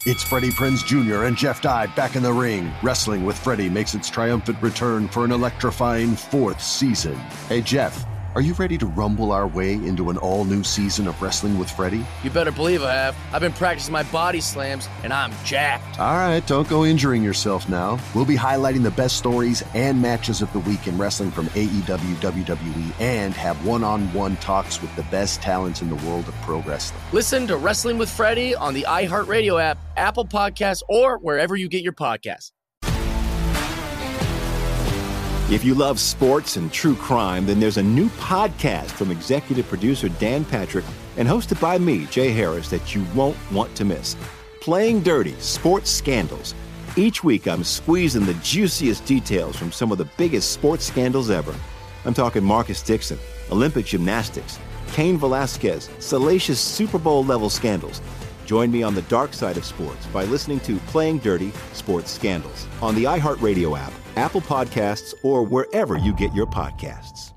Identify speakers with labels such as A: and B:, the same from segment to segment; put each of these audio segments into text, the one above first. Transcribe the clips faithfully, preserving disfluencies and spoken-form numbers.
A: It's Freddie Prinze Junior and Jeff Dye back in the ring. Wrestling with Freddie makes its triumphant return for an electrifying fourth season. Hey, Jeff, are you ready to rumble our way into an all-new season of Wrestling with Freddie?
B: You better believe I have. I've been practicing my body slams, and I'm jacked.
A: All right, don't go injuring yourself now. We'll be highlighting the best stories and matches of the week in wrestling from A E W, W W E, and have one-on-one talks with the best talents in the world of pro wrestling.
B: Listen to Wrestling with Freddie on the iHeartRadio app, Apple Podcasts, or wherever you get your podcasts.
C: If you love sports and true crime, then there's a new podcast from executive producer Dan Patrick and hosted by me, Jay Harris, that you won't want to miss. Playing Dirty: Sports Scandals. Each week, I'm squeezing the juiciest details from some of the biggest sports scandals ever. I'm talking Marcus Dixon, Olympic gymnastics, Cain Velasquez, salacious Super Bowl-level scandals. Join me on the dark side of sports by listening to Playing Dirty: Sports Scandals on the iHeartRadio app, Apple Podcasts, or wherever you get your podcasts.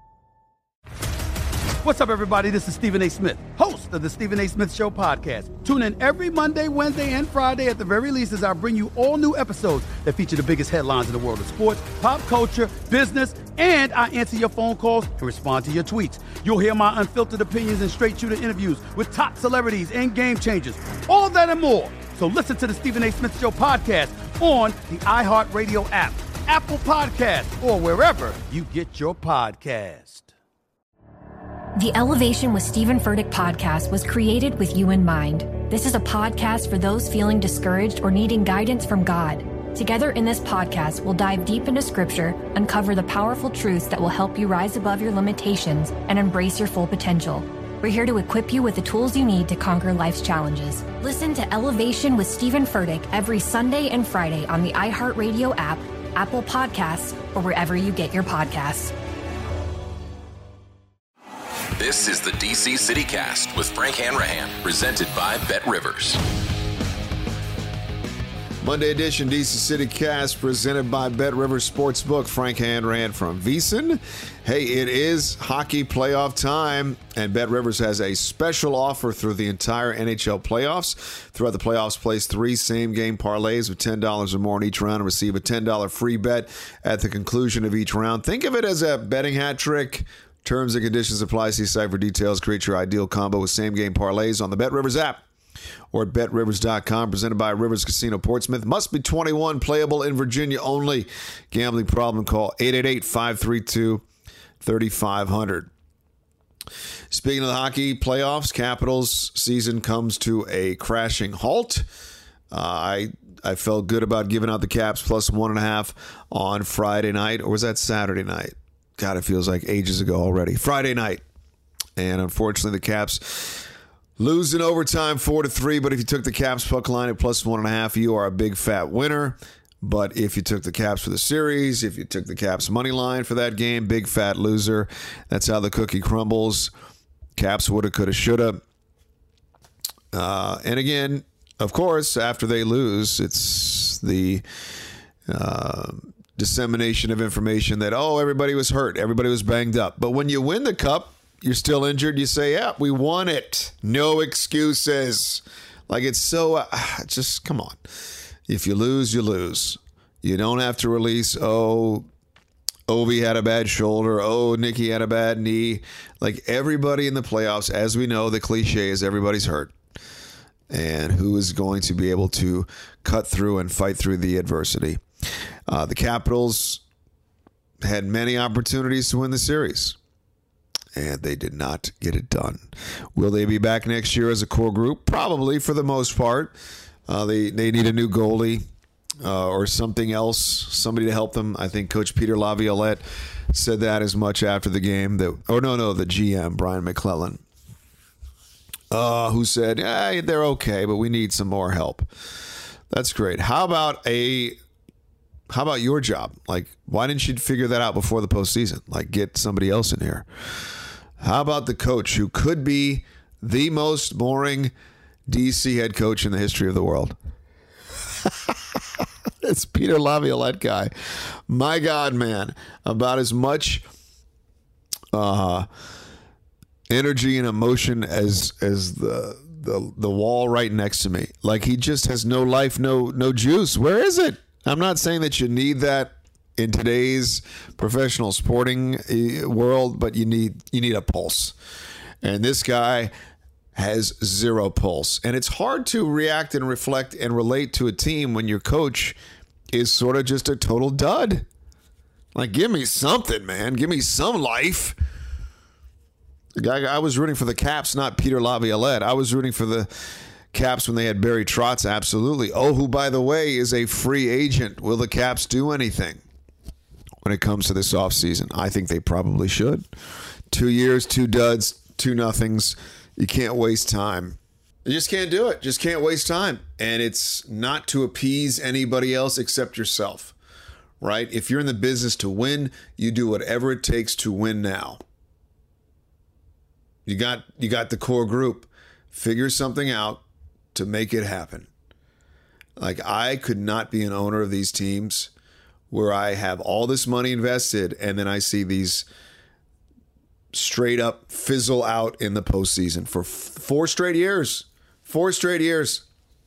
D: What's up, everybody? This is Stephen A. Smith, host of the Stephen A. Smith Show podcast. Tune in every Monday, Wednesday, and Friday at the very least as I bring you all new episodes that feature the biggest headlines in the world of sports, pop culture, business, and I answer your phone calls and respond to your tweets. You'll hear my unfiltered opinions and straight-shooter interviews with top celebrities and game changers. All that and more. So listen to the Stephen A. Smith Show podcast on the iHeartRadio app, Apple Podcasts, or wherever you get your podcast.
E: The Elevation with Stephen Furtick podcast was created with you in mind. This is a podcast for those feeling discouraged or needing guidance from God. Together in this podcast, we'll dive deep into Scripture, uncover the powerful truths that will help you rise above your limitations and embrace your full potential. We're here to equip you with the tools you need to conquer life's challenges. Listen to Elevation with Stephen Furtick every Sunday and Friday on the iHeartRadio app, Apple Podcasts, or wherever you get your podcasts.
F: This is the D C City Cast with Frank Hanrahan, presented by BetRivers.
G: Monday edition D C City Cast presented by BetRivers Sportsbook. Frank Hanrahan from VEASAN. Hey, it is hockey playoff time, and BetRivers has a special offer through the entire N H L playoffs. Throughout the playoffs, place three same-game parlays with ten dollars or more in each round and receive a ten dollars free bet at the conclusion of each round. Think of it as a betting hat trick. Terms and conditions apply. See site for details. Create your ideal combo with same-game parlays on the BetRivers app or at bet rivers dot com. Presented by Rivers Casino Portsmouth. Must be twenty-one. Playable in Virginia only. Gambling problem? Call eight eight eight, five three two, three five zero zero. Speaking of the hockey playoffs, Capitals season comes to a crashing halt. Uh, I I felt good about giving out the Caps plus one and a half on Friday night. Or was that Saturday night? God, it feels like ages ago already. Friday night. And unfortunately, the Caps lose in overtime four to three. But if you took the Caps puck line at plus one and a half, you are a big fat winner. But if you took the Caps for the series, if you took the Caps money line for that game, big fat loser. That's how the cookie crumbles. Caps woulda, coulda, shoulda. Uh, and again, of course, after they lose, it's the uh, dissemination of information that, oh, everybody was hurt, everybody was banged up. But when you win the cup, you're still injured. You say, yeah, we won it. No excuses. Like, it's so, uh, just come on. If you lose, you lose. You don't have to release, oh, Ovi had a bad shoulder. Oh, Nikki had a bad knee. Like, everybody in the playoffs, as we know, the cliche is everybody's hurt. And who is going to be able to cut through and fight through the adversity? Uh, the Capitals had many opportunities to win the series, and they did not get it done. Will they be back next year as a core group? Probably, for the most part. Uh, they, they need a new goalie uh, or something else, somebody to help them. I think Coach Peter Laviolette said that as much after the game. That, oh, no, no, the G M, Brian McClellan, uh, who said, eh, they're okay, but we need some more help. That's great. How about a... How about your job? Like, why didn't you figure that out before the postseason? Like, get somebody else in here. How about the coach who could be the most boring D C head coach in the history of the world? It's Peter Laviolette guy. My God, man. About as much uh, energy and emotion as as the the the wall right next to me. Like he just has no life, no no juice. Where is it? I'm not saying that you need that in today's professional sporting world, but you need you need a pulse. And this guy has zero pulse. And it's hard to react and reflect and relate to a team when your coach is sort of just a total dud. Like, give me something, man. Give me some life. The guy I was rooting for the Caps, not Peter Laviolette. I was rooting for the Caps when they had Barry Trotz, absolutely. Oh, who, by the way, is a free agent. Will the Caps do anything when it comes to this offseason? I think they probably should. Two years, two duds, two nothings. You can't waste time. You just can't do it. Just can't waste time. And it's not to appease anybody else except yourself, right? If you're in the business to win, you do whatever it takes to win now. You got you got the core group. Figure something out to make it happen. Like, I could not be an owner of these teams where I have all this money invested and then I see these straight up fizzle out in the postseason for f- four straight years. Four straight years.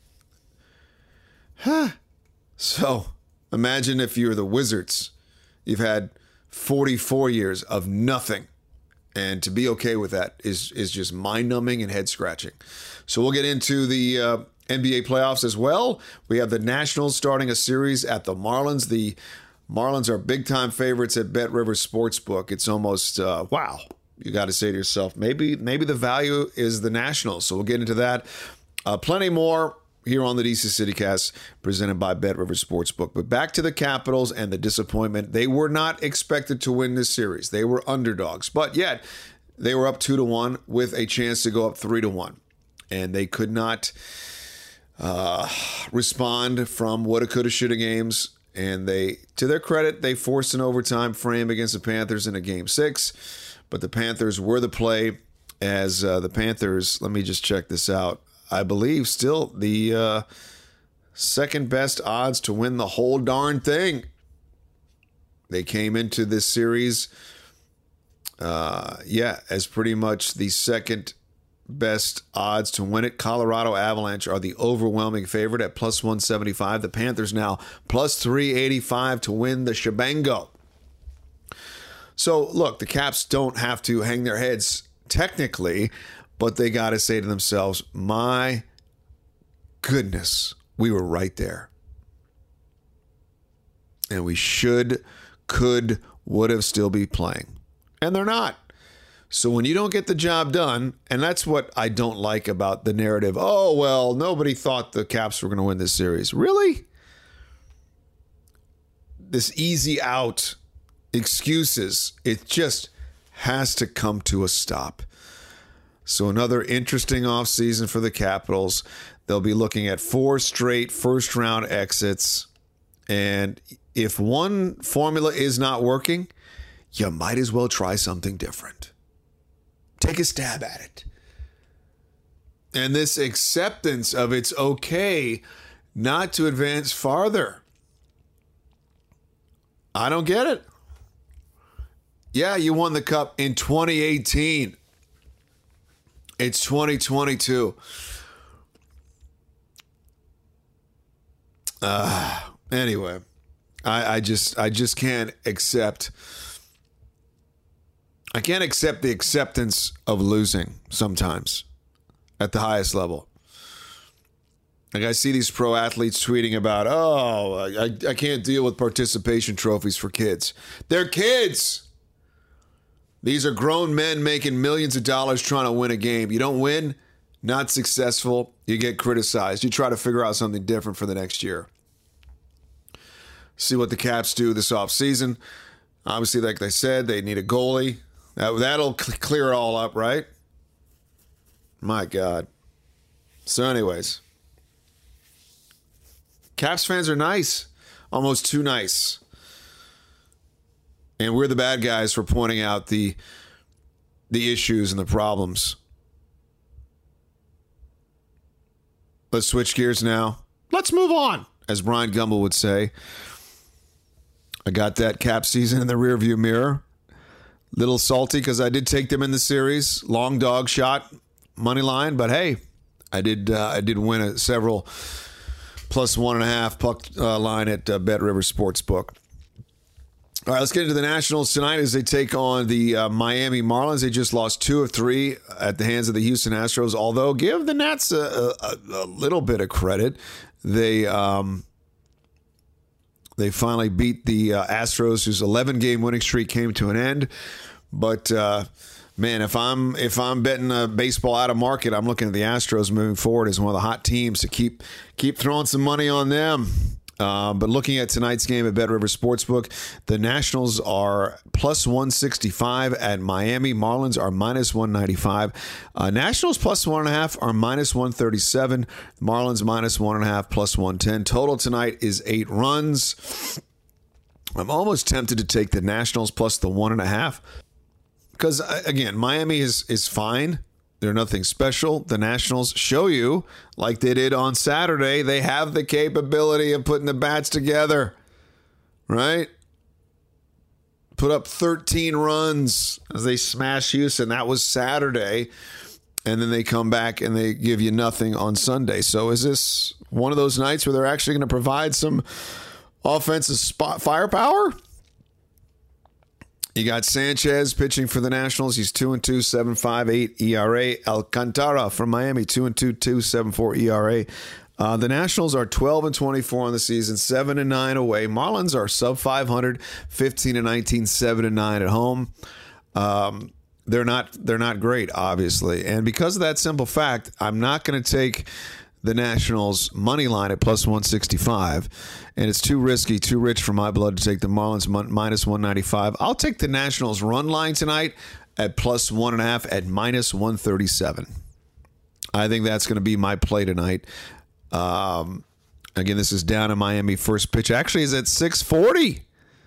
G: Huh. So imagine if you're the Wizards. You've had forty-four years of nothing. And to be okay with that is, is just mind-numbing and head-scratching. So we'll get into the uh, N B A playoffs as well. We have the Nationals starting a series at the Marlins. The Marlins are big-time favorites at Bet Rivers Sportsbook. It's almost, uh, wow. You got to say to yourself, maybe maybe the value is the Nationals. So we'll get into that. Uh, plenty more here on the D C CityCast presented by Bet Rivers Sportsbook. But back to the Capitals and the disappointment. They were not expected to win this series. They were underdogs. But yet, they were up two to one with a chance to go up three to one. And they could not uh, respond from woulda, coulda, shoulda games. And they, to their credit, they forced an overtime frame against the Panthers in a game six. But the Panthers were the play as uh, the Panthers, let me just check this out. I believe still the uh, second best odds to win the whole darn thing. They came into this series, uh, yeah, as pretty much the second best odds to win it. Colorado Avalanche are the overwhelming favorite at plus one seventy-five. The Panthers now plus three eighty-five to win the shebango. So, look, the Caps don't have to hang their heads technically, but they got to say to themselves, my goodness, we were right there. And we should, could, would have still be playing. And they're not. So when you don't get the job done, and that's what I don't like about the narrative, oh, well, nobody thought the Caps were going to win this series. Really? This easy out excuses, it just has to come to a stop. So another interesting offseason for the Capitals. They'll be looking at four straight first-round exits. And if one formula is not working, you might as well try something different. Take a stab at it. And this acceptance of it's okay not to advance farther. I don't get it. Yeah, you won the Cup in twenty eighteen. It's twenty twenty-two. Uh, anyway, I, I just I just can't accept. I can't accept the acceptance of losing sometimes at the highest level. Like, I see these pro athletes tweeting about, oh, I, I can't deal with participation trophies for kids. They're kids. These are grown men making millions of dollars trying to win a game. You don't win, not successful, you get criticized. You try to figure out something different for the next year. See what the Caps do this offseason. Obviously, like they said, they need a goalie. That, that'll cl- clear it all up, right? My God. So anyways, Caps fans are nice. Almost too nice. And we're the bad guys for pointing out the the issues and the problems. Let's switch gears now. Let's move on, as Brian Gumbel would say. I got that Cap season in the rearview mirror. Little salty because I did take them in the series. Long dog shot, money line. But hey, I did uh, I did win a, several plus one and a half puck uh, line at uh, Bet Rivers Sportsbook. All right, let's get into the Nationals tonight as they take on the uh, Miami Marlins. They just lost two of three at the hands of the Houston Astros, although give the Nats a, a, a little bit of credit. They um, they finally beat the uh, Astros, whose eleven-game winning streak came to an end. But uh, man, if I'm if I'm betting a baseball out of market, I'm looking at the Astros moving forward as one of the hot teams to keep keep throwing some money on them. Uh, but looking at tonight's game at Bet Rivers Sportsbook, the Nationals are plus one sixty-five at Miami. Marlins are minus one ninety-five. Uh, Nationals plus one and a half are minus one thirty-seven. Marlins minus one and a half, plus one ten. Total tonight is eight runs. I'm almost tempted to take the Nationals plus the one and a half. Because, again, Miami is, is fine. They're nothing special. The Nationals show you, like they did on Saturday, they have the capability of putting the bats together, right? Put up thirteen runs as they smash Houston. That was Saturday. And then they come back and they give you nothing on Sunday. So is this one of those nights where they're actually going to provide some offensive spot firepower? You got Sanchez pitching for the Nationals. He's two and two, seven point five eight E R A. Alcantara from Miami, two and two, two point seven four E R A. Uh, the Nationals are twelve and twenty-four on the season, seven and nine away. Marlins are sub five hundred, fifteen and nineteen, seven and nine at home. Um, they're not they're not great, obviously, and because of that simple fact, I'm not going to take the Nationals money line at plus one sixty-five, and it's too risky, too rich for my blood to take the Marlins minus one ninety-five. I'll take the Nationals run line tonight at plus one and a half at minus one thirty-seven. I think that's going to be my play tonight. Um, again, this is down in Miami. First pitch actually is at six forty.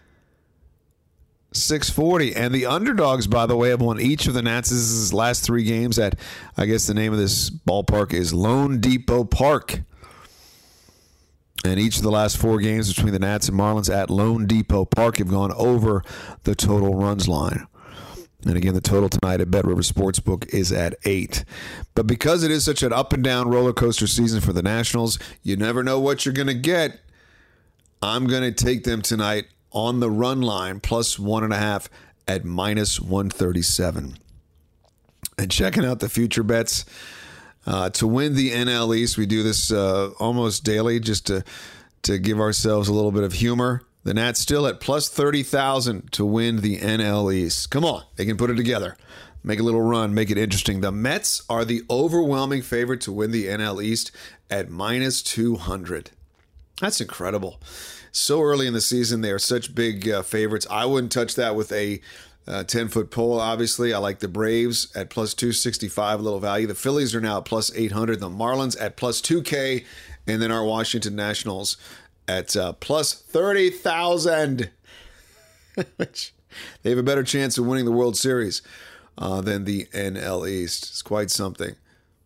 G: six forty. And the underdogs, by the way, have won each of the Nats' last three games at, I guess the name of this ballpark is Lone Depot Park. And each of the last four games between the Nats and Marlins at Lone Depot Park have gone over the total runs line. And again, the total tonight at Bet Rivers Sportsbook is at eight. But because it is such an up and down roller coaster season for the Nationals, you never know what you're going to get. I'm going to take them tonight on the run line, plus one and a half at minus one thirty-seven. And checking out the future bets uh, to win the N L East. We do this uh, almost daily just to, to give ourselves a little bit of humor. The Nats still at plus thirty thousand to win the N L East. Come on, they can put it together. Make a little run, make it interesting. The Mets are the overwhelming favorite to win the N L East at minus two hundred. That's incredible. So early in the season, they are such big uh, favorites. I wouldn't touch that with a uh, ten-foot pole, obviously. I like the Braves at plus two sixty-five, a little value. The Phillies are now at plus eight hundred. The Marlins at plus two K. And then our Washington Nationals at uh, plus thirty thousand. Which they have a better chance of winning the World Series uh, than the N L East. It's quite something.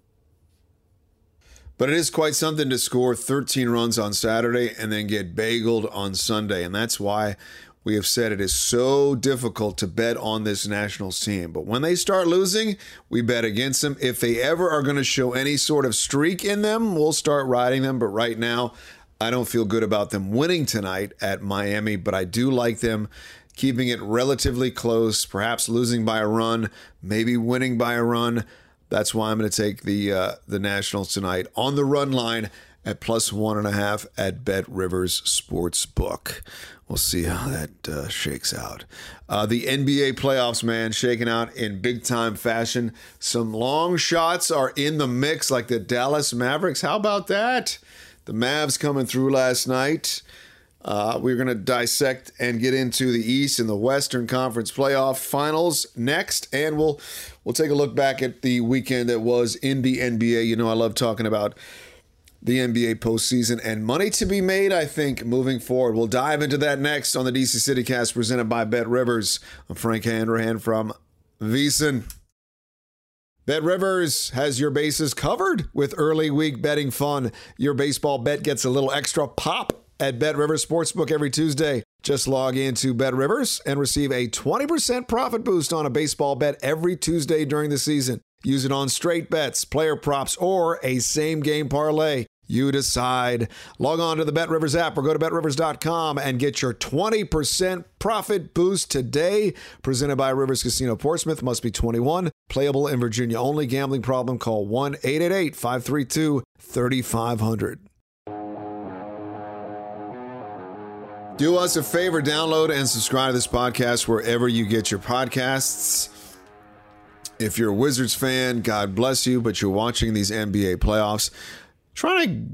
G: But it is quite something to score thirteen runs on Saturday and then get bageled on Sunday. And that's why we have said it is so difficult to bet on this Nationals team. But when they start losing, we bet against them. If they ever are going to show any sort of streak in them, we'll start riding them. But right now, I don't feel good about them winning tonight at Miami. But I do like them keeping it relatively close, perhaps losing by a run, maybe winning by a run. That's why I'm going to take the uh, the Nationals tonight on the run line at plus one and a half at Bet Rivers Sportsbook. We'll see how that uh, shakes out. Uh, the N B A playoffs, man, shaking out in big time fashion. Some long shots are in the mix, like the Dallas Mavericks. How about that? The Mavs coming through last night. Uh, we're going to dissect and get into the East and the Western Conference playoff finals next, and we'll we'll take a look back at the weekend that was in the N B A. You know, I love talking about the N B A postseason and money to be made, I think, moving forward. We'll dive into that next on the D C CityCast presented by Bet Rivers. I'm Frank Hanrahan from VSiN. Bet Rivers has your bases covered with early week betting fun. Your baseball bet gets a little extra pop at Bet Rivers Sportsbook every Tuesday. Just log into Bet Rivers and receive a twenty percent profit boost on a baseball bet every Tuesday during the season. Use it on straight bets, player props, or a same-game parlay. You decide. Log on to the BetRivers app or go to bet rivers dot com and get your twenty percent profit boost today. Presented by Rivers Casino Portsmouth. Must be twenty-one. Playable in Virginia only. Gambling problem? Call one eight eight eight, five three two, three five zero zero. Do us a favor. Download and subscribe to this podcast wherever you get your podcasts. If you're a Wizards fan, God bless you, but you're watching these N B A playoffs. Trying to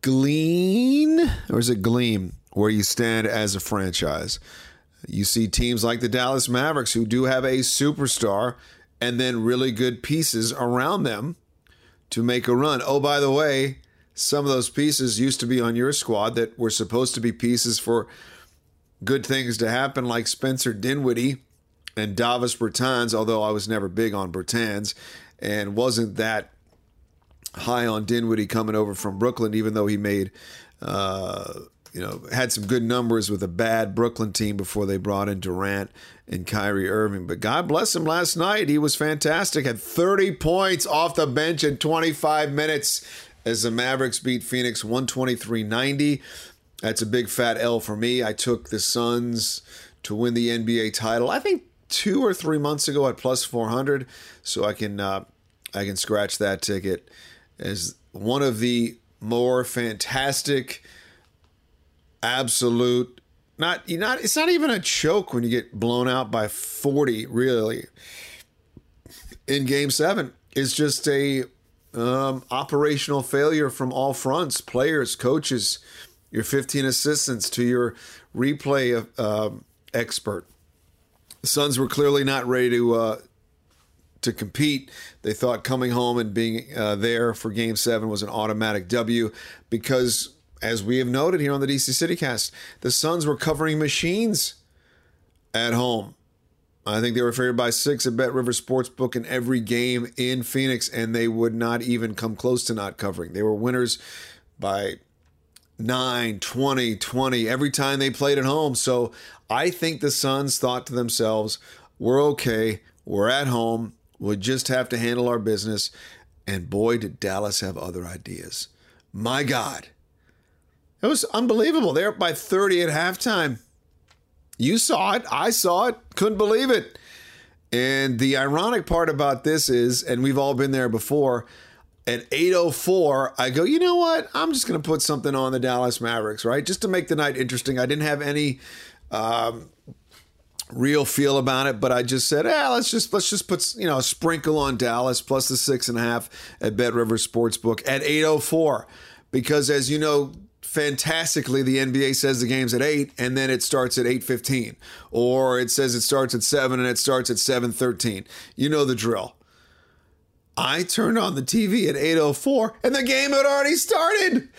G: glean, or is it gleam, where you stand as a franchise. You see teams like the Dallas Mavericks who do have a superstar and then really good pieces around them to make a run. Oh, by the way, some of those pieces used to be on your squad that were supposed to be pieces for good things to happen, like Spencer Dinwiddie and Davis Bertans, although I was never big on Bertans and wasn't that high on Dinwiddie coming over from Brooklyn, even though he made, uh, you know, had some good numbers with a bad Brooklyn team before they brought in Durant and Kyrie Irving. But God bless him last night. He was fantastic. Had thirty points off the bench in twenty-five minutes as the Mavericks beat Phoenix one twenty-three ninety. That's a big fat L for me. I took the Suns to win the N B A title, I think two or three months ago at plus four hundred. So I can, uh, I can scratch that ticket as one of the more fantastic, absolute, not, not, it's not even a choke when you get blown out by forty, really, in game seven. It's just a um, operational failure from all fronts, players, coaches, your fifteen assistants to your replay uh, expert. The Suns were clearly not ready to, uh, to compete. They thought coming home and being uh, there for Game seven was an automatic W because, as we have noted here on the D C CityCast, the Suns were covering machines at home. I think they were favored by six at BetRivers Sportsbook in every game in Phoenix, and they would not even come close to not covering. They were winners by nine, twenty, twenty every time they played at home. So I think the Suns thought to themselves, we're okay, we're at home, we'll just have to handle our business. And boy, did Dallas have other ideas. My God. It was unbelievable. They're up by thirty at halftime. You saw it. I saw it. Couldn't believe it. And the ironic part about this is, and we've all been there before, at eight oh four, I go, you know what? I'm just going to put something on the Dallas Mavericks, right? Just to make the night interesting. I didn't have any um, real feel about it, but I just said, eh, let's just let's just put, you know, a sprinkle on Dallas plus the six and a half at BetRivers Sportsbook at eight oh four. Because as you know, fantastically, the N B A says the game's at eight and then it starts at eight fifteen. Or it says it starts at seven and it starts at seven thirteen. You know the drill. I turned on the T V at eight oh four and the game had already started.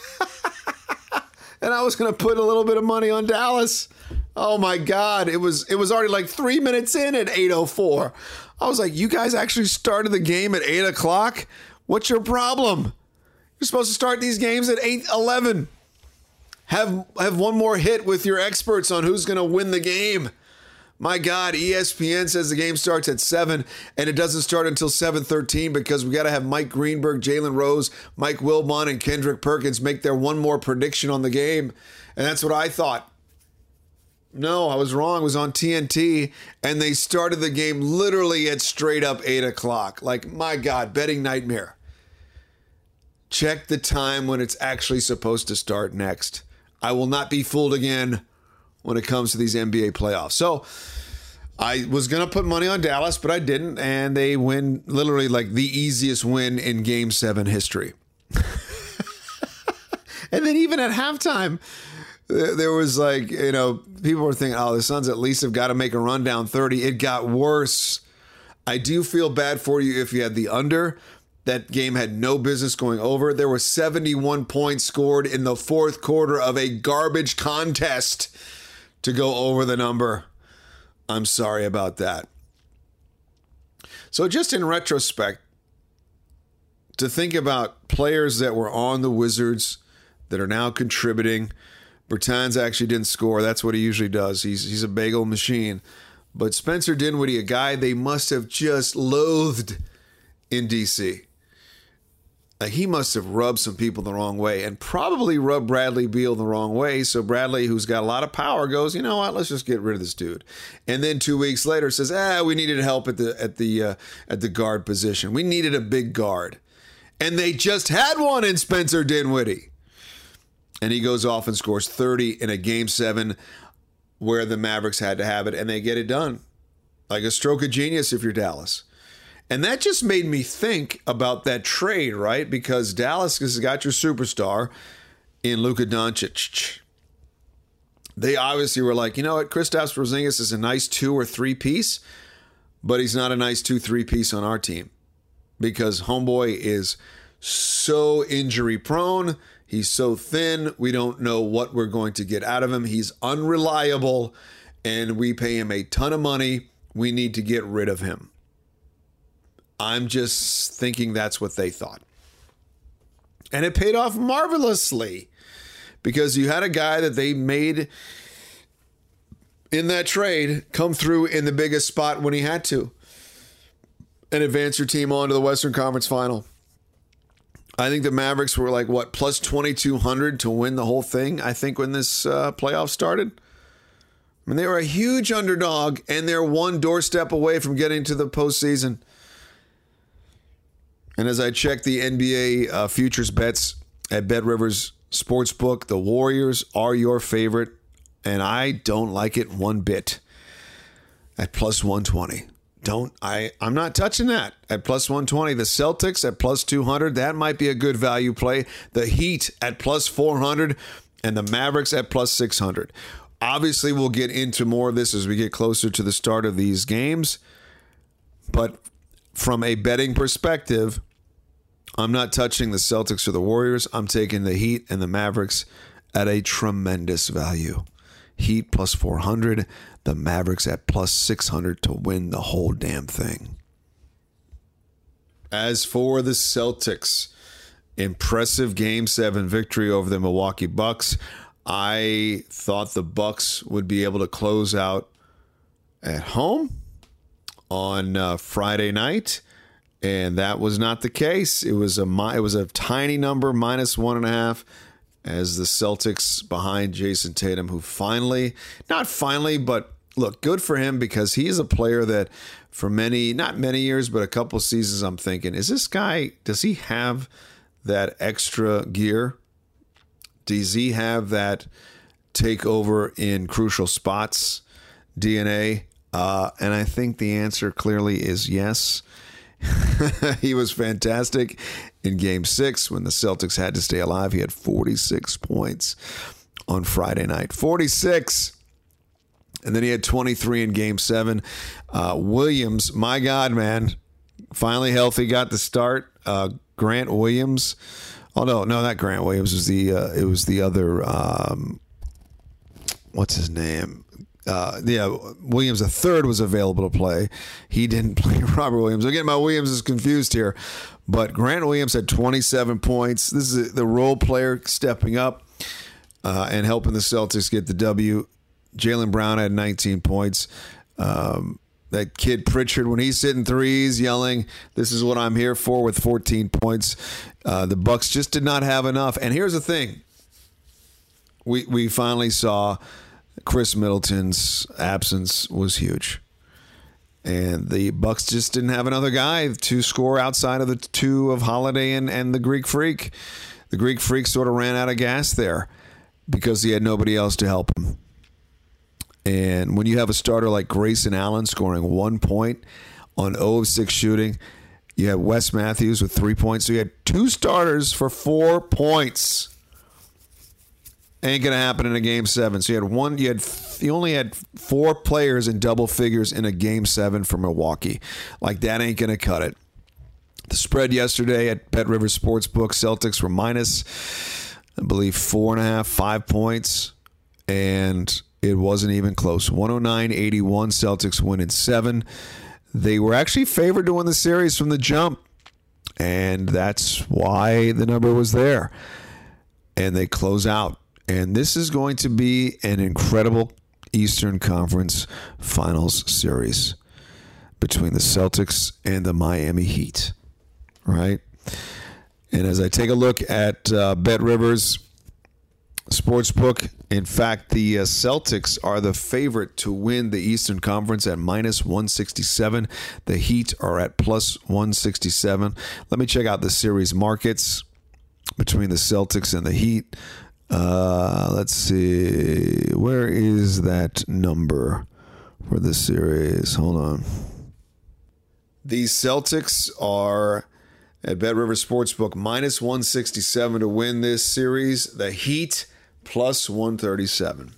G: And I was going to put a little bit of money on Dallas. Oh my God. It was it was already like three minutes in at eight oh four. I was like, you guys actually started the game at eight o'clock? What's your problem? You're supposed to start these games at eight eleven. Have, have one more hit with your experts on who's going to win the game. My God, E S P N says the game starts at seven and it doesn't start until seven thirteen because we got to have Mike Greenberg, Jalen Rose, Mike Wilbon, and Kendrick Perkins make their one more prediction on the game. And that's what I thought. No, I was wrong. It was on T N T and they started the game literally at straight up eight o'clock. Like, my God, betting nightmare. Check the time when it's actually supposed to start next. I will not be fooled again when it comes to these N B A playoffs. So I was going to put money on Dallas, but I didn't. And they win literally like the easiest win in game seven history. And then even at halftime, there was like, you know, people were thinking, oh, the Suns at least have got to make a run down thirty. It got worse. I do feel bad for you if you had the under. That game had no business going over. There were seventy-one points scored in the fourth quarter of a garbage contest to go over the number. I'm sorry about that. So just in retrospect, to think about players that were on the Wizards that are now contributing. Bertans actually didn't score. That's what he usually does. He's he's a bagel machine. But Spencer Dinwiddie, a guy they must have just loathed in D C. Like, he must have rubbed some people the wrong way and probably rubbed Bradley Beal the wrong way. So Bradley, who's got a lot of power, goes, you know what? Let's just get rid of this dude. And then two weeks later says, ah, we needed help at the at the uh, at the guard position. We needed a big guard, and they just had one in Spencer Dinwiddie. And he goes off and scores thirty in a game seven where the Mavericks had to have it, and they get it done. Like a stroke of genius if you're Dallas. And that just made me think about that trade, right? Because Dallas has got your superstar in Luka Doncic. They obviously were like, you know what? Kristaps Porzingis is a nice two or three piece, but he's not a nice two, three piece on our team because homeboy is so injury prone. He's so thin. We don't know what we're going to get out of him. He's unreliable, and we pay him a ton of money. We need to get rid of him. I'm just thinking that's what they thought. And it paid off marvelously because you had a guy that they made in that trade come through in the biggest spot when he had to and advance your team on to the Western Conference Final. I think the Mavericks were like, what, plus twenty-two hundred to win the whole thing, I think, when this uh, playoff started. I mean, they were a huge underdog, and they're one doorstep away from getting to the postseason. And as I check the N B A uh, futures bets at BetRivers Sportsbook, the Warriors are your favorite, and I don't like it one bit at plus one twenty. Don't I? I'm not touching that at plus one twenty. The Celtics at plus two hundred. That might be a good value play. The Heat at plus four hundred, and the Mavericks at plus six hundred. Obviously, we'll get into more of this as we get closer to the start of these games. But from a betting perspective, I'm not touching the Celtics or the Warriors. I'm taking the Heat and the Mavericks at a tremendous value. Heat plus four hundred, the Mavericks at plus six hundred to win the whole damn thing. As for the Celtics, impressive Game seven victory over the Milwaukee Bucks. I thought the Bucks would be able to close out at home on uh, Friday night. And that was not the case. It was a it was a tiny number, minus one and a half, as the Celtics behind Jason Tatum, who finally, not finally, but look, good for him because he's a player that for many, not many years, but a couple seasons, I'm thinking, is this guy, does he have that extra gear? Does he have that takeover in crucial spots D N A? Uh, and I think the answer clearly is yes. He was fantastic in game six when the Celtics had to stay alive. He had forty-six points on Friday night. forty-six. And then he had twenty-three in game seven. Uh, Williams, my God, man, finally healthy, got the start. Uh, Grant Williams. Oh, no, no, not Grant Williams. It was the, uh, it was the other, um, what's his name? Uh, yeah, Williams the third was available to play. He didn't play Robert Williams. Again, my Williams is confused here. But Grant Williams had twenty-seven points. This is the role player stepping up uh, and helping the Celtics get the W. Jaylen Brown had nineteen points. Um, that kid Pritchard, when he's hitting threes, yelling, "This is what I'm here for," with fourteen points. Uh, the Bucks just did not have enough. And here's the thing. We we finally saw Chris Middleton's absence was huge. And the Bucks just didn't have another guy to score outside of the two of Holiday and, and the Greek Freak. The Greek Freak sort of ran out of gas there because he had nobody else to help him. And when you have a starter like Grayson Allen scoring one point on zero of six shooting, you have Wes Matthews with three points. So you had two starters for four points. Ain't gonna happen in a game seven. So you had one. You had you only had four players in double figures in a game seven for Milwaukee. Like that ain't gonna cut it. The spread yesterday at BetRivers Sportsbook, Celtics were minus, I believe, four and a half, five points, and it wasn't even close. one oh nine eighty-one. Celtics win in seven. They were actually favored to win the series from the jump, and that's why the number was there. And they close out. And this is going to be an incredible Eastern Conference Finals series between the Celtics and the Miami Heat. right? And as I take a look at uh, Bet Rivers Sportsbook, in fact, the uh, Celtics are the favorite to win the Eastern Conference at minus one sixty-seven. The Heat are at plus one sixty-seven. Let me check out the series markets between the Celtics and the Heat. Uh, let's see. Where is that number for the series? Hold on. The Celtics are at Bet Rivers Sportsbook minus one sixty-seven to win this series. The Heat plus one thirty-seven.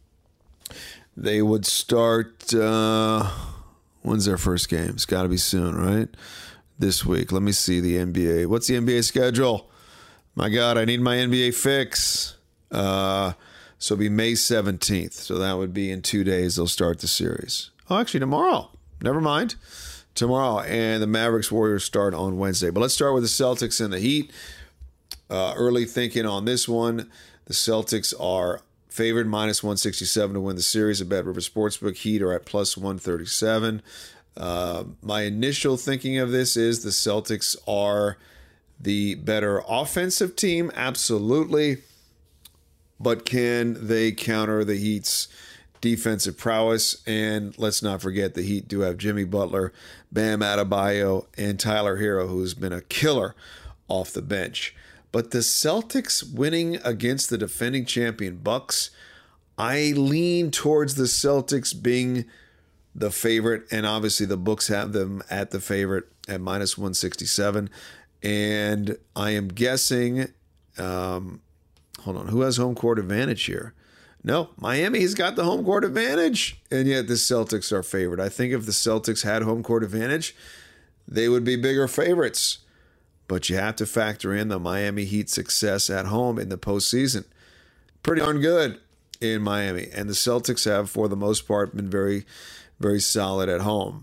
G: They would start, uh, when's their first game? It's got to be soon, right? This week. Let me see the N B A. What's the N B A schedule? My God, I need my N B A fix. Uh, so it'll be May seventeenth. So that would be in two days they'll start the series. Oh, actually tomorrow. Never mind. Tomorrow. And the Mavericks Warriors start on Wednesday. But let's start with the Celtics and the Heat. Uh, early thinking on this one. The Celtics are favored minus one sixty-seven to win the series at Bet Rivers Sportsbook. Heat are at plus one thirty-seven. Uh, my initial thinking of this is the Celtics are the better offensive team, absolutely. But can they counter the Heat's defensive prowess? And let's not forget the Heat do have Jimmy Butler, Bam Adebayo, and Tyler Hero, who's been a killer off the bench. But the Celtics winning against the defending champion Bucks, I lean towards the Celtics being the favorite, and obviously the books have them at the favorite at minus one sixty-seven. And I am guessing, um, hold on, who has home court advantage here? No, Miami's got the home court advantage, and yet the Celtics are favored. I think if the Celtics had home court advantage, they would be bigger favorites. But you have to factor in the Miami Heat success at home in the postseason. Pretty darn good in Miami. And the Celtics have, for the most part, been very, very solid at home.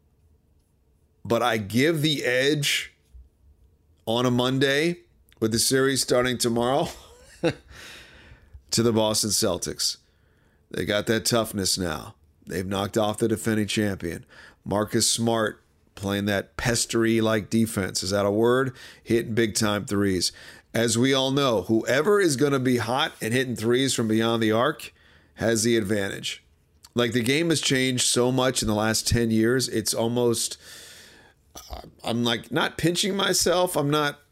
G: But I give the edge on a Monday with the series starting tomorrow to the Boston Celtics. They got that toughness now. They've knocked off the defending champion. Marcus Smart playing that pestery-like defense. Is that a word? Hitting big-time threes. As we all know, whoever is going to be hot and hitting threes from beyond the arc has the advantage. Like, the game has changed so much in the last ten years, it's almost, I'm like, not pinching myself. I'm not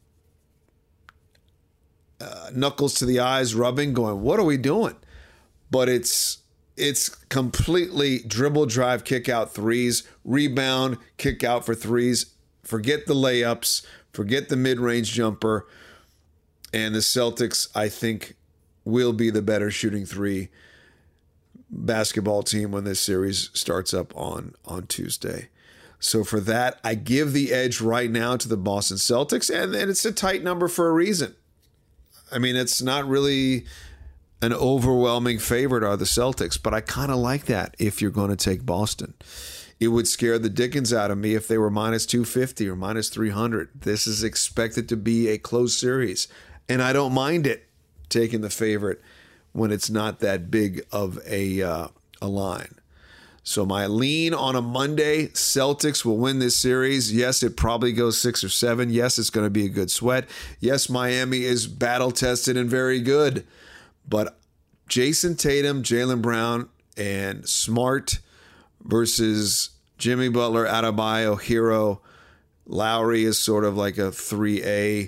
G: uh, knuckles to the eyes rubbing, going, what are we doing? But it's It's completely dribble, drive, kick out threes, rebound, kick out for threes. Forget the layups, forget the mid-range jumper. And the Celtics, I think, will be the better shooting three basketball team when this series starts up on, on Tuesday. So for that, I give the edge right now to the Boston Celtics, and, and it's a tight number for a reason. I mean, it's not really an overwhelming favorite are the Celtics, but I kind of like that if you're going to take Boston. It would scare the dickens out of me if they were minus two fifty or minus three hundred. This is expected to be a close series, and I don't mind it taking the favorite when it's not that big of a, uh, a line. So my lean on a Monday, Celtics will win this series. Yes, it probably goes six or seven. Yes, it's going to be a good sweat. Yes, Miami is battle-tested and very good. But Jason Tatum, Jaylen Brown, and Smart versus Jimmy Butler, Adebayo, Hero, Lowry is sort of like a three A.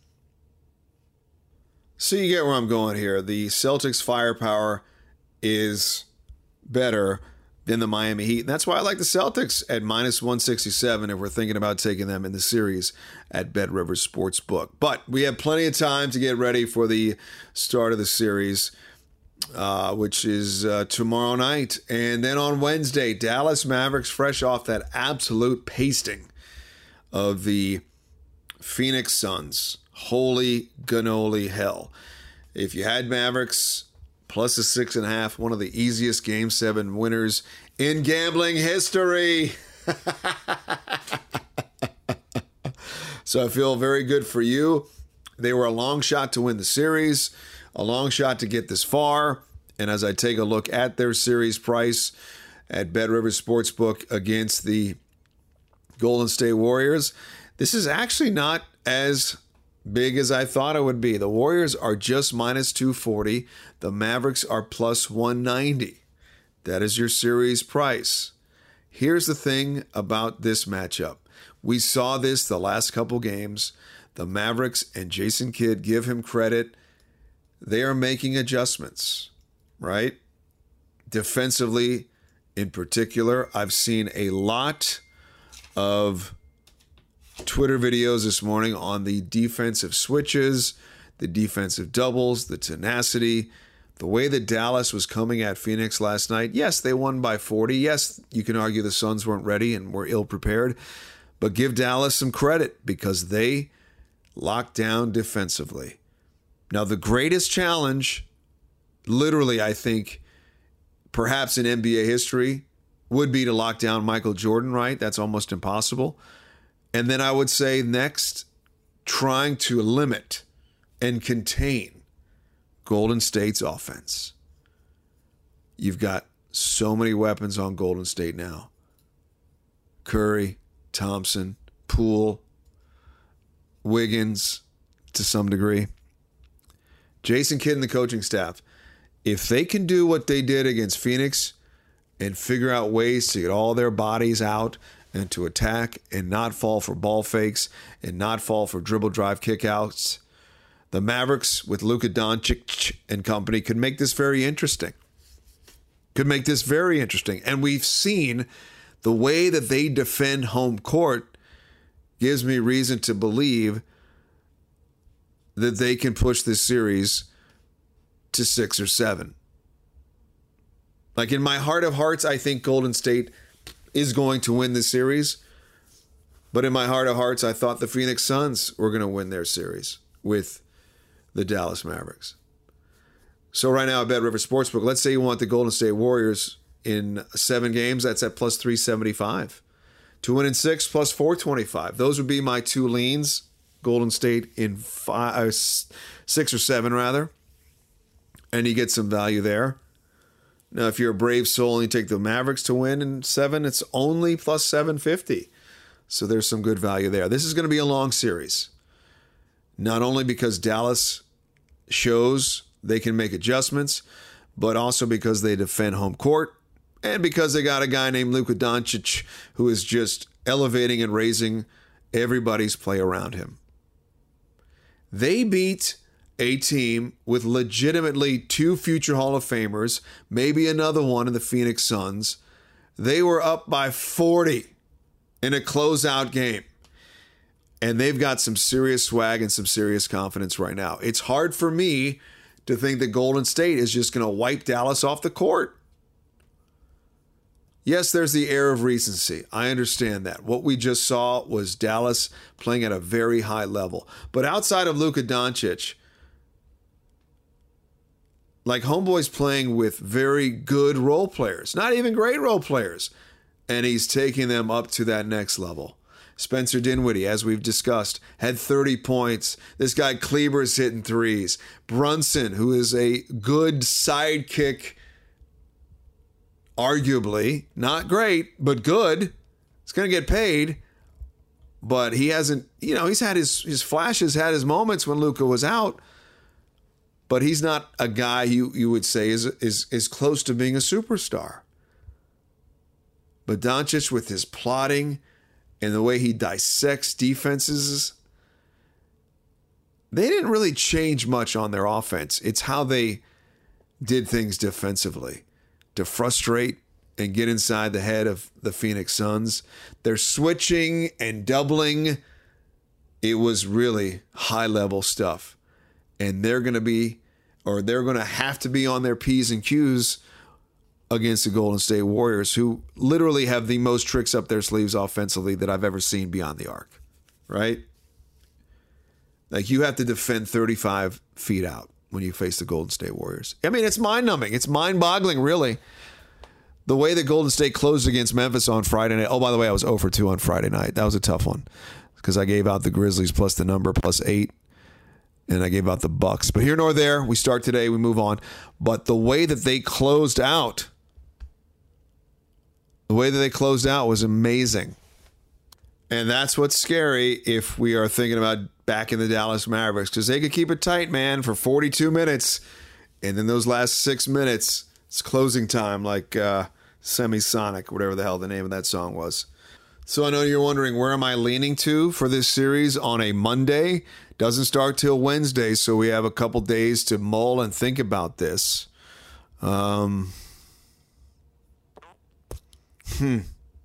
G: So you get where I'm going here. The Celtics' firepower is better than the Miami Heat. And that's why I like the Celtics at minus one sixty-seven if we're thinking about taking them in the series at Bet Rivers Sportsbook. But we have plenty of time to get ready for the start of the series, uh, which is uh, tomorrow night. And then on Wednesday, Dallas Mavericks, fresh off that absolute pasting of the Phoenix Suns. Holy cannoli hell. If you had Mavericks plus a six and a half, one of the easiest game seven winners in gambling history. So I feel very good for you. They were a long shot to win the series, a long shot to get this far. And as I take a look at their series price at Bet Rivers Sportsbook against the Golden State Warriors, This is actually not as big as I thought it would be. The Warriors are just minus two forty. The Mavericks are plus one ninety. That is your series price. Here's the thing about this matchup. We saw this the last couple games. The Mavericks and Jason Kidd, give him credit. They are making adjustments, right? Defensively, in particular, I've seen a lot of Twitter videos this morning on the defensive switches, the defensive doubles, the tenacity, the way that Dallas was coming at Phoenix last night. Yes, they won by forty. Yes, you can argue the Suns weren't ready and were ill-prepared, but give Dallas some credit because they locked down defensively. Now, the greatest challenge, literally, I think, perhaps in N B A history, would be to lock down Michael Jordan, right? That's almost impossible. And then I would say next, trying to limit and contain Golden State's offense. You've got so many weapons on Golden State now. Curry, Thompson, Poole, Wiggins to some degree. Jason Kidd and the coaching staff, if they can do what they did against Phoenix and figure out ways to get all their bodies out and to attack and not fall for ball fakes and not fall for dribble drive kickouts, the Mavericks with Luka Doncic and company could make this very interesting. Could make this very interesting. And we've seen the way that they defend home court gives me reason to believe that they can push this series to six or seven. Like in my heart of hearts, I think Golden State is going to win the series. But in my heart of hearts, I thought the Phoenix Suns were going to win their series with the Dallas Mavericks. So right now at Bet River Sportsbook, let's say you want the Golden State Warriors in seven games, that's at plus three seventy-five. To win in six, plus four twenty-five. Those would be my two leans. Golden State in five, uh, six or seven, rather. And you get some value there. Now, if you're a brave soul and you take the Mavericks to win in seven, it's only plus seven fifty. So there's some good value there. This is going to be a long series. Not only because Dallas shows they can make adjustments, but also because they defend home court and because they got a guy named Luka Doncic who is just elevating and raising everybody's play around him. They beat a team with legitimately two future Hall of Famers, maybe another one in the Phoenix Suns. They were up by forty in a closeout game. And they've got some serious swag and some serious confidence right now. It's hard for me to think that Golden State is just going to wipe Dallas off the court. Yes, there's the air of recency. I understand that. What we just saw was Dallas playing at a very high level. But outside of Luka Doncic, like homeboy's playing with very good role players, not even great role players, and he's taking them up to that next level. Spencer Dinwiddie, as we've discussed, had thirty points. This guy Kleber's hitting threes. Brunson, who is a good sidekick, arguably, not great, but good. He's going to get paid, but he hasn't, you know, he's had his, his flashes, had his moments when Luka was out, but he's not a guy you, you would say is, is, is close to being a superstar. But Doncic, with his plotting and the way he dissects defenses, they didn't really change much on their offense. It's how they did things defensively to frustrate and get inside the head of the Phoenix Suns. They're switching and doubling. It was really high-level stuff. And they're going to be, or they're going to have to be on their P's and Q's against the Golden State Warriors, who literally have the most tricks up their sleeves offensively that I've ever seen beyond the arc, right? Like, you have to defend thirty-five feet out when you face the Golden State Warriors. I mean, it's mind-numbing. It's mind-boggling, really. The way that Golden State closed against Memphis on Friday night. Oh, by the way, I was zero for two on Friday night. That was a tough one because I gave out the Grizzlies plus the number, plus eight. And I gave out the Bucks. But here nor there, we start today, we move on. But the way that they closed out, the way that they closed out was amazing. And that's what's scary if we are thinking about backing the Dallas Mavericks, because they could keep it tight, man, for forty-two minutes. And then those last six minutes, it's closing time, like uh, Semisonic, whatever the hell the name of that song was. So I know you're wondering, where am I leaning to for this series on a Monday? Doesn't start till Wednesday, so we have a couple days to mull and think about this. Um, hmm.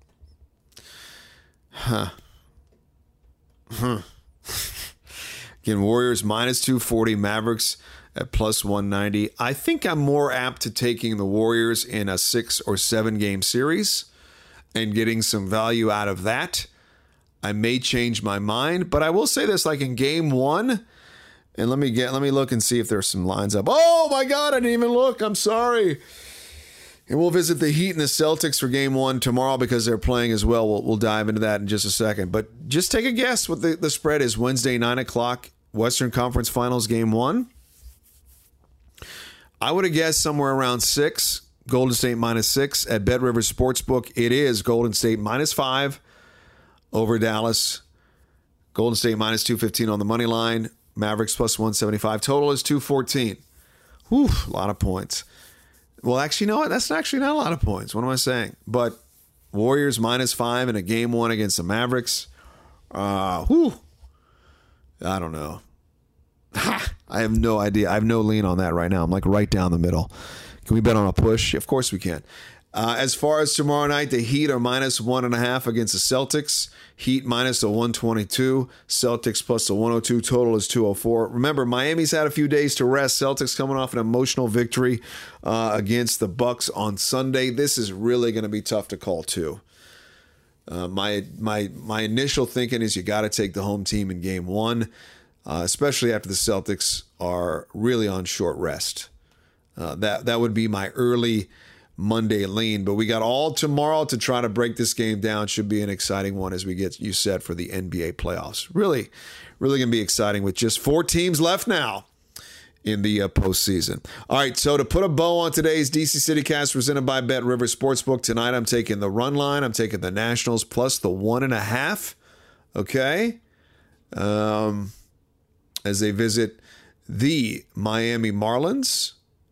G: Huh. Huh. Again, Warriors minus two forty, Mavericks at plus one ninety. I think I'm more apt to taking the Warriors in a six or seven game series and getting some value out of that. I may change my mind, but I will say this, like in game one, and let me get let me look and see if there's some lines up. Oh my God, I didn't even look. I'm sorry. And we'll visit the Heat and the Celtics for game one tomorrow because they're playing as well. We'll, we'll dive into that in just a second. But just take a guess what the, the spread is. Wednesday, nine o'clock, Western Conference Finals game one. I would have guessed somewhere around six. Golden State minus six. At Bet Rivers Sportsbook, it is Golden State minus five over Dallas. Golden State minus two fifteen on the money line. Mavericks plus one seventy-five. Total is two fourteen. Whew, a lot of points. Well, actually, you know what? That's actually not a lot of points. What am I saying? But Warriors minus five in a game one against the Mavericks. Uh, whew. I don't know. Ha! I have no idea. I have no lean on that right now. I'm like right down the middle. Can we bet on a push? Of course we can. Uh, as far as tomorrow night, the Heat are minus one and a half against the Celtics. Heat minus a one twenty-two. Celtics plus a one oh two. Total is two oh four. Remember, Miami's had a few days to rest. Celtics coming off an emotional victory uh, against the Bucks on Sunday. This is really going to be tough to call too. Uh, my my my initial thinking is you got to take the home team in game one, uh, especially after the Celtics are really on short rest. Uh, that that would be my early Monday lean, but we got all tomorrow to try to break this game down. Should be an exciting one as we get you set for the N B A playoffs. Really, really going to be exciting with just four teams left now in the uh, postseason. All right, so to put a bow on today's D C CityCast presented by Bet Rivers Sportsbook, tonight I'm taking the run line. I'm taking the Nationals plus the one and a half. Okay, um, as they visit the Miami Marlins.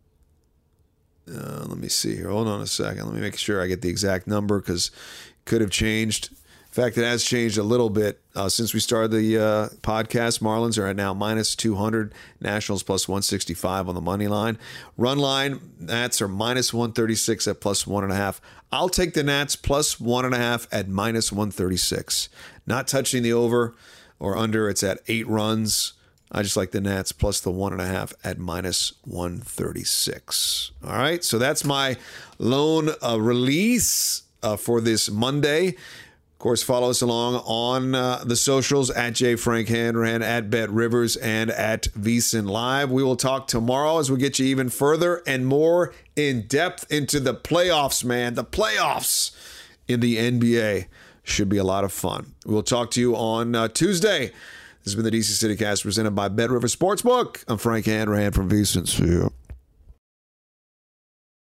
G: Uh, let me see here. Hold on a second. Let me make sure I get the exact number because it could have changed. In fact, it has changed a little bit uh, since we started the uh, podcast. Marlins are at now minus two hundred. Nationals plus one sixty-five on the money line. Run line, Nats are minus one thirty-six at plus one and a half. I'll take the Nats plus one and a half at minus one thirty-six. Not touching the over or under. It's at eight runs. I just like the Nats plus the one and a half at minus one thirty-six. All right, so that's my lone uh, release uh, for this Monday. Of course, follow us along on uh, the socials at J Frank Hanrahan, at Bet Rivers, and at VSiN Live. We will talk tomorrow as we get you even further and more in depth into the playoffs, man. The playoffs in the N B A should be a lot of fun. We'll talk to you on uh, Tuesday. This has been the D C CityCast presented by Bet Rivers Sportsbook. I'm Frank Hanrahan from VSiN. See you.